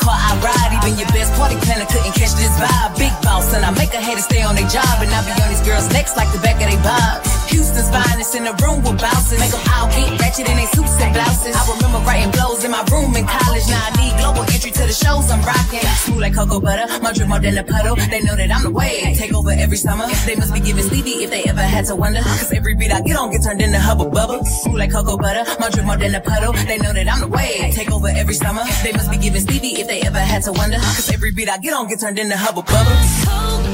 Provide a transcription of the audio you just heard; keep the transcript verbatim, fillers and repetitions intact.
car I ride. Even your best party planner couldn't catch this vibe. Big boss, and I make a hater stay on their job. And I be on these girls' necks like the back of their bobs. Houston's finest in the room with bouncers. Make them all get ratchet in their suits and blouses. I remember writing blows in my room in college. Now I need global entry to the shows I'm rocking. Smooth like cocoa butter, my drip more than a puddle. They know that I'm the way. Take over every summer. They must be giving Stevie if they ever had to wonder. Cause every beat I get on get turned into hubba bubba. Smooth like cocoa butter, my drip more than a puddle. They know that I'm the way. Take over every summer. They must be giving Stevie if they ever had to wonder. Cause every beat I get on get turned into hubba bubba.